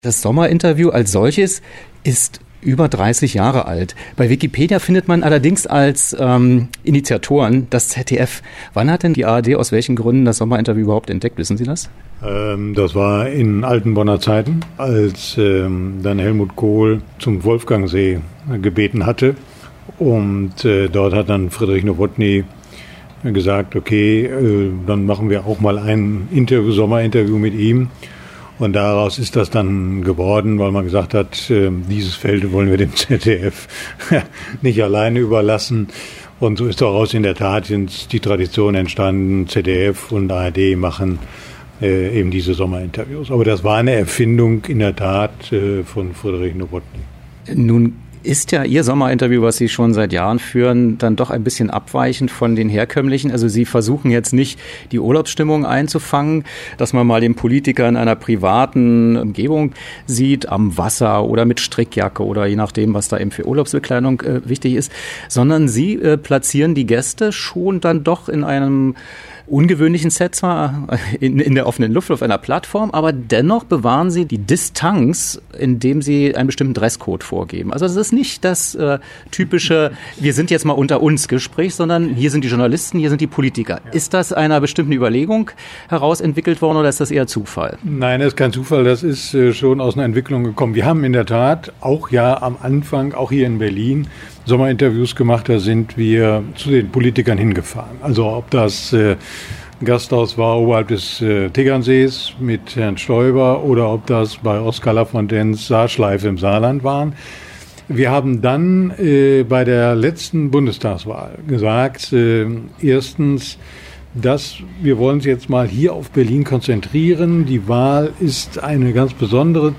Das Sommerinterview als solches ist über 30 Jahre alt. Bei Wikipedia findet man allerdings als Initiatoren das ZDF. Wann hat denn die ARD aus welchen Gründen das Sommerinterview überhaupt entdeckt? Wissen Sie das? Das war in alten Bonner Zeiten, als dann Helmut Kohl zum Wolfgangsee gebeten hatte. Und dort hat dann Friedrich Nowotny gesagt, okay, dann machen wir auch mal ein Sommerinterview mit ihm. Und daraus ist das dann geworden, weil man gesagt hat, dieses Feld wollen wir dem ZDF nicht alleine überlassen. Und so ist daraus in der Tat die Tradition entstanden, ZDF und ARD machen eben diese Sommerinterviews. Aber das war eine Erfindung in der Tat von Friedrich Nowotny. Nun ist ja Ihr Sommerinterview, was Sie schon seit Jahren führen, dann doch ein bisschen abweichend von den herkömmlichen. Also Sie versuchen jetzt nicht, die Urlaubsstimmung einzufangen, dass man mal den Politiker in einer privaten Umgebung sieht, am Wasser oder mit Strickjacke oder je nachdem, was da eben für Urlaubsbekleidung wichtig ist, sondern Sie platzieren die Gäste schon dann doch in einem ungewöhnlichen Set, zwar in der offenen Luft auf einer Plattform, aber dennoch bewahren Sie die Distanz, indem Sie einen bestimmten Dresscode vorgeben. Also es ist nicht das typische, wir sind jetzt mal unter uns Gespräch, sondern hier sind die Journalisten, hier sind die Politiker. Ja. Ist das einer bestimmten Überlegung heraus entwickelt worden oder ist das eher Zufall? Nein, das ist kein Zufall, das ist schon aus einer Entwicklung gekommen. Wir haben in der Tat auch ja am Anfang, auch hier in Berlin, Sommerinterviews gemacht, da sind wir zu den Politikern hingefahren. Also ob das Gasthaus war oberhalb des Tegernsees mit Herrn Stoiber oder ob das bei Oskar Lafontaines Saarschleife im Saarland waren. Wir haben dann bei der letzten Bundestagswahl gesagt, erstens, dass wir wollen uns jetzt mal hier auf Berlin konzentrieren. Die Wahl ist ein ganz besonderes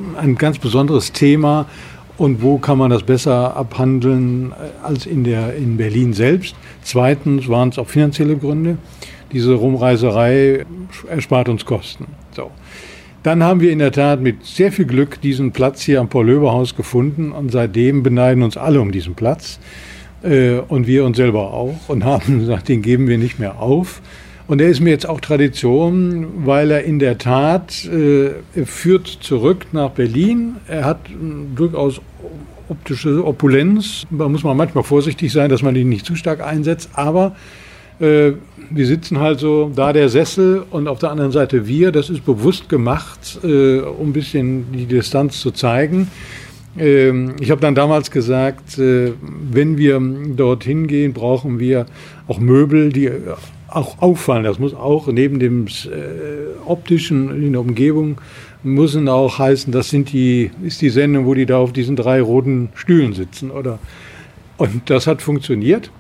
Thema. Und wo kann man das besser abhandeln als in Berlin selbst? Zweitens waren es auch finanzielle Gründe. Diese Rumreiserei erspart uns Kosten. So. Dann haben wir in der Tat mit sehr viel Glück diesen Platz hier am Paul-Löbe-Haus gefunden und seitdem beneiden uns alle um diesen Platz und wir uns selber auch und haben gesagt, den geben wir nicht mehr auf. Und er ist mir jetzt auch Tradition, weil er in der Tat führt zurück nach Berlin. Er hat durchaus optische Opulenz. Da muss man manchmal vorsichtig sein, dass man ihn nicht zu stark einsetzt. Aber wir sitzen halt so, da der Sessel und auf der anderen Seite wir. Das ist bewusst gemacht, um ein bisschen die Distanz zu zeigen. Ich habe dann damals gesagt, wenn wir dorthin gehen, brauchen wir auch Möbel, die auch auffallen. Das muss auch neben dem optischen in der Umgebung müssen auch heißen, ist die Sendung, wo die da auf diesen 3 roten Stühlen sitzen, oder? Und das hat funktioniert.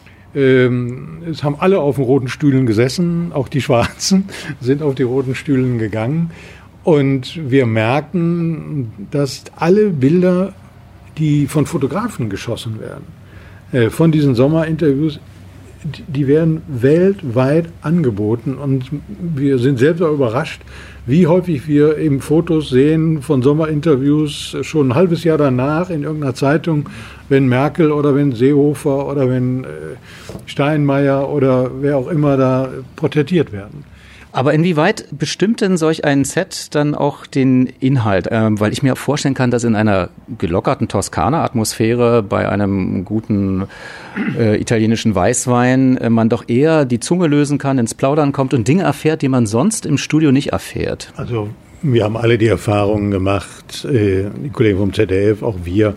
Es haben alle auf den roten Stühlen gesessen, auch die Schwarzen sind auf die roten Stühlen gegangen. Und wir merken, dass alle Bilder, die von Fotografen geschossen werden, von diesen Sommerinterviews, die werden weltweit angeboten und wir sind selbst auch überrascht, wie häufig wir eben Fotos sehen von Sommerinterviews schon ein halbes Jahr danach in irgendeiner Zeitung, wenn Merkel oder wenn Seehofer oder wenn Steinmeier oder wer auch immer da porträtiert werden. Aber inwieweit bestimmt denn solch ein Set dann auch den Inhalt? Weil ich mir vorstellen kann, dass in einer gelockerten Toskana-Atmosphäre bei einem guten italienischen Weißwein man doch eher die Zunge lösen kann, ins Plaudern kommt und Dinge erfährt, die man sonst im Studio nicht erfährt. Also wir haben alle die Erfahrungen gemacht, die Kollegen vom ZDF, auch wir,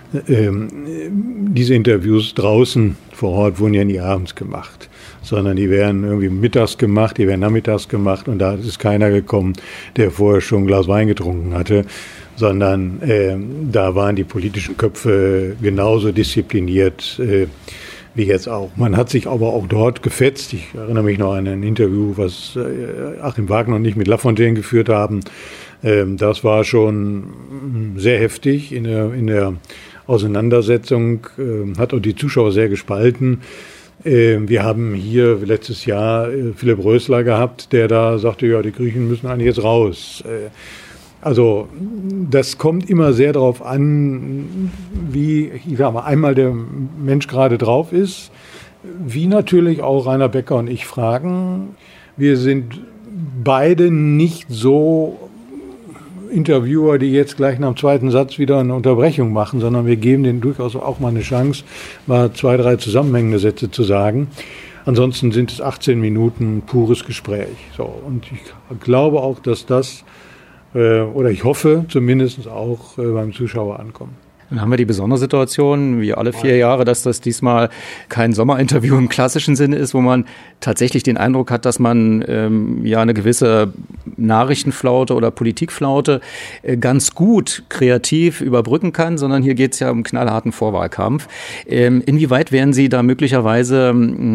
diese Interviews draußen vor Ort wurden ja nie abends gemacht, sondern die werden irgendwie mittags gemacht, die werden nachmittags gemacht und da ist keiner gekommen, der vorher schon ein Glas Wein getrunken hatte, sondern da waren die politischen Köpfe genauso diszipliniert wie jetzt auch. Man hat sich aber auch dort gefetzt. Ich erinnere mich noch an ein Interview, was Achim Wagner und ich mit Lafontaine geführt haben. Das war schon sehr heftig in der Auseinandersetzung, hat auch die Zuschauer sehr gespalten. Wir haben hier letztes Jahr Philipp Rösler gehabt, der da sagte, ja, die Griechen müssen eigentlich jetzt raus. Also das kommt immer sehr darauf an, wie, ich sag mal, einmal der Mensch gerade drauf ist, wie natürlich auch Rainer Becker und ich fragen. Wir sind beide nicht so Interviewer, die jetzt gleich nach dem zweiten Satz wieder eine Unterbrechung machen, sondern wir geben denen durchaus auch mal eine Chance, mal 2, 3 zusammenhängende Sätze zu sagen. Ansonsten sind es 18 Minuten pures Gespräch. So, und ich glaube auch, dass das, oder ich hoffe zumindest auch beim Zuschauer ankommt. Dann haben wir die besondere Situation, wie alle 4 Jahre, dass das diesmal kein Sommerinterview im klassischen Sinne ist, wo man tatsächlich den Eindruck hat, dass man eine gewisse Nachrichtenflaute oder Politikflaute ganz gut kreativ überbrücken kann, sondern hier geht es ja um einen knallharten Vorwahlkampf. Inwieweit werden Sie da möglicherweise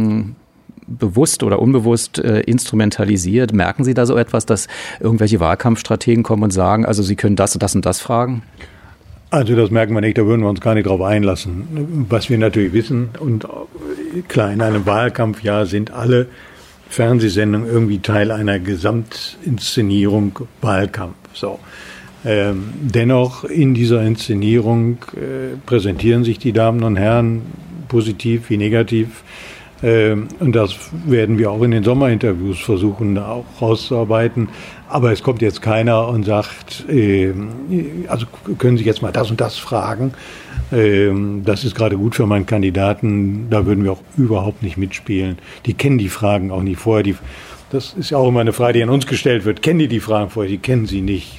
bewusst oder unbewusst instrumentalisiert? Merken Sie da so etwas, dass irgendwelche Wahlkampfstrategen kommen und sagen, also Sie können das und das fragen? Also das merken wir nicht, da würden wir uns gar nicht drauf einlassen. Was wir natürlich wissen, und klar, in einem Wahlkampfjahr sind alle Fernsehsendungen irgendwie Teil einer Gesamtinszenierung Wahlkampf. So. Dennoch in dieser Inszenierung präsentieren sich die Damen und Herren positiv wie negativ. Und das werden wir auch in den Sommerinterviews versuchen, da auch rauszuarbeiten. Aber es kommt jetzt keiner und sagt, also können Sie jetzt mal das und das fragen. Das ist gerade gut für meinen Kandidaten. Da würden wir auch überhaupt nicht mitspielen. Die kennen die Fragen auch nicht vorher. Das ist ja auch immer eine Frage, die an uns gestellt wird. Kennen die Fragen vorher? Die kennen sie nicht.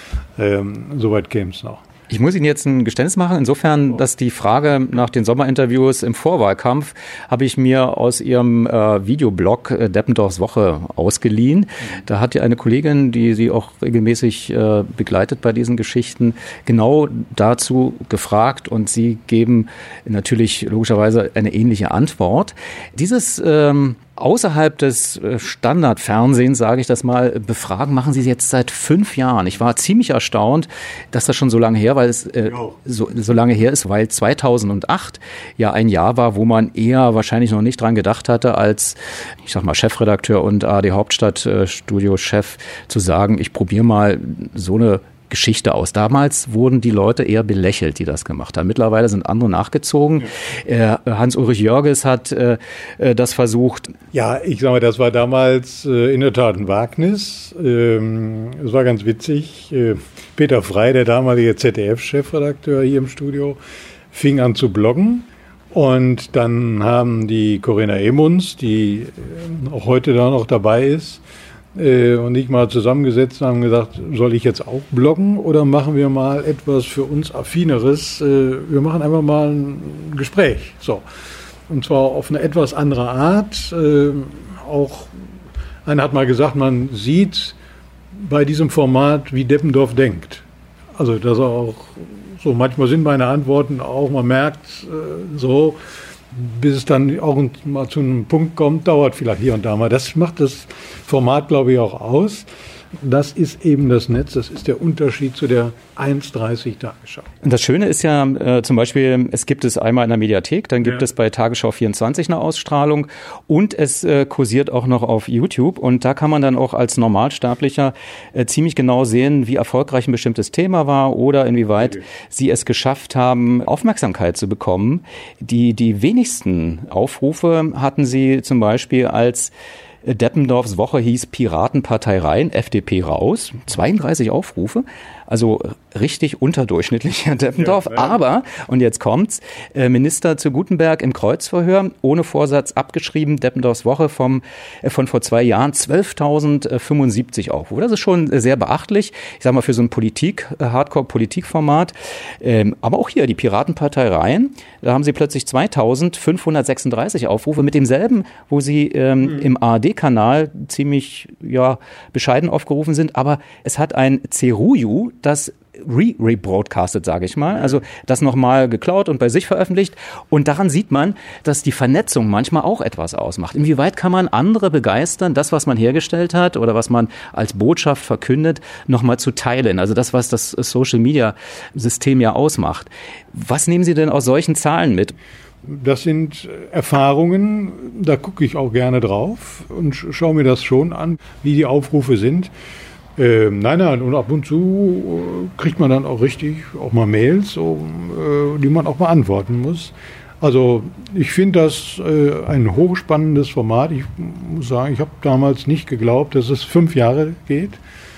Soweit käme es noch. Ich muss Ihnen jetzt ein Geständnis machen, insofern, dass die Frage nach den Sommerinterviews im Vorwahlkampf habe ich mir aus Ihrem Videoblog Deppendorfs Woche ausgeliehen. Da hat ja eine Kollegin, die Sie auch regelmäßig begleitet bei diesen Geschichten, genau dazu gefragt und Sie geben natürlich logischerweise eine ähnliche Antwort. Dieses außerhalb des Standardfernsehens, sage ich das mal, befragen, machen Sie jetzt seit 5 Jahren. Ich war ziemlich erstaunt, dass das schon so lange her, weil es so lange her ist, weil 2008 ja ein Jahr war, wo man eher wahrscheinlich noch nicht dran gedacht hatte, als, ich sag mal, Chefredakteur und ARD Hauptstadt Studiochef zu sagen, ich probiere mal so eine Geschichte aus. Damals wurden die Leute eher belächelt, die das gemacht haben. Mittlerweile sind andere nachgezogen. Ja. Hans-Ulrich Jörges hat das versucht. Ja, ich sage mal, das war damals in der Tat ein Wagnis. Es war ganz witzig. Peter Frey, der damalige ZDF-Chefredakteur hier im Studio, fing an zu bloggen. Und dann haben die Corinna Emunds, die auch heute da noch dabei ist, und ich mal zusammengesetzt und haben gesagt, soll ich jetzt auch bloggen oder machen wir mal etwas für uns Affineres? Wir machen einfach mal ein Gespräch. So. Und zwar auf eine etwas andere Art. Auch einer hat mal gesagt, man sieht bei diesem Format, wie Deppendorf denkt. Also, dass er auch so, manchmal sind meine Antworten auch, man merkt so, bis es dann auch mal zu einem Punkt kommt, dauert vielleicht hier und da mal. Das macht das Format, glaube ich, auch aus. Das ist eben das Netz, das ist der Unterschied zu der 1,30 Tagesschau. Und das Schöne ist ja zum Beispiel, es gibt es einmal in der Mediathek, dann gibt es bei Tagesschau 24 eine Ausstrahlung und es kursiert auch noch auf YouTube und da kann man dann auch als Normalsterblicher ziemlich genau sehen, wie erfolgreich ein bestimmtes Thema war oder inwieweit sie es geschafft haben, Aufmerksamkeit zu bekommen. Die wenigsten Aufrufe hatten sie zum Beispiel, als Deppendorfs Woche hieß Piratenpartei rein, FDP raus, 32 Aufrufe, also richtig unterdurchschnittlich, Herr Deppendorf. Ja. Aber, und jetzt kommt's, Minister zu Gutenberg im Kreuzverhör, ohne Vorsatz abgeschrieben, Deppendorfs Woche von vor 2 Jahren, 12.075 Aufrufe. Das ist schon sehr beachtlich, ich sag mal, für so ein Hardcore-Politikformat. Aber auch hier, die Piratenpartei rein, da haben sie plötzlich 2.536 Aufrufe mit demselben, wo sie im ARD-Kanal ziemlich bescheiden aufgerufen sind. Aber es hat ein Ceruju, das rebroadcastet, sage ich mal, also das nochmal geklaut und bei sich veröffentlicht. Und daran sieht man, dass die Vernetzung manchmal auch etwas ausmacht. Inwieweit kann man andere begeistern, das, was man hergestellt hat oder was man als Botschaft verkündet, nochmal zu teilen? Also das, was das Social-Media-System ja ausmacht. Was nehmen Sie denn aus solchen Zahlen mit? Das sind Erfahrungen, da gucke ich auch gerne drauf und schaue mir das schon an, wie die Aufrufe sind. Nein, und ab und zu kriegt man dann auch auch mal Mails, die man auch beantworten muss. Also ich finde das ein hochspannendes Format. Ich muss sagen, ich habe damals nicht geglaubt, dass es 5 Jahre geht.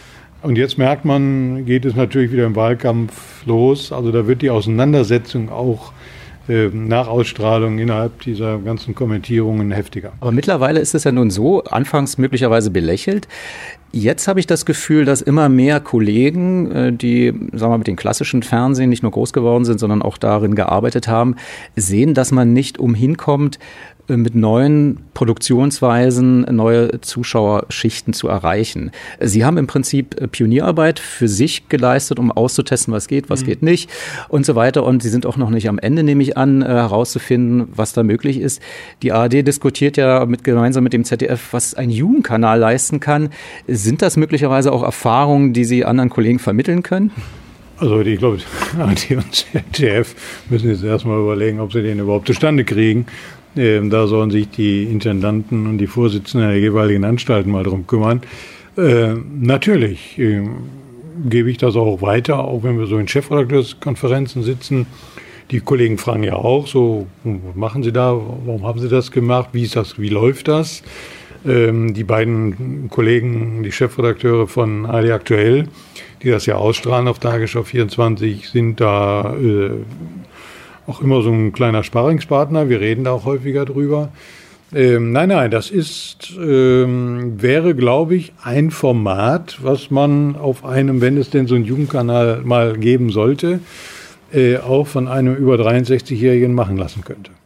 Und jetzt merkt man, geht es natürlich wieder im Wahlkampf los. Also da wird die Auseinandersetzung auch nach Ausstrahlung innerhalb dieser ganzen Kommentierungen heftiger. Aber mittlerweile ist es ja nun so, anfangs möglicherweise belächelt. Jetzt habe ich das Gefühl, dass immer mehr Kollegen, die, sagen wir mal, mit dem klassischen Fernsehen nicht nur groß geworden sind, sondern auch darin gearbeitet haben, sehen, dass man nicht umhin kommt, mit neuen Produktionsweisen neue Zuschauerschichten zu erreichen. Sie haben im Prinzip Pionierarbeit für sich geleistet, um auszutesten, was geht nicht und so weiter. Und Sie sind auch noch nicht am Ende, nehme ich an, herauszufinden, was da möglich ist. Die ARD diskutiert ja gemeinsam mit dem ZDF, was ein Jugendkanal leisten kann. Sind das möglicherweise auch Erfahrungen, die Sie anderen Kollegen vermitteln können? Also ich glaube, ARD und ZDF müssen jetzt erstmal überlegen, ob sie den überhaupt zustande kriegen. Da sollen sich die Intendanten und die Vorsitzenden der jeweiligen Anstalten mal drum kümmern. Natürlich gebe ich das auch weiter, auch wenn wir so in Chefredakteurskonferenzen sitzen. Die Kollegen fragen ja auch so, was machen Sie da, warum haben Sie das gemacht, wie läuft das? Die beiden Kollegen, die Chefredakteure von ARD Aktuell, die das ja ausstrahlen auf Tagesschau 24, sind da auch immer so ein kleiner Sparringspartner. Wir reden da auch häufiger drüber. Nein, das wäre, glaube ich, ein Format, was man auf einem, wenn es denn so einen Jugendkanal mal geben sollte, auch von einem über 63-Jährigen machen lassen könnte.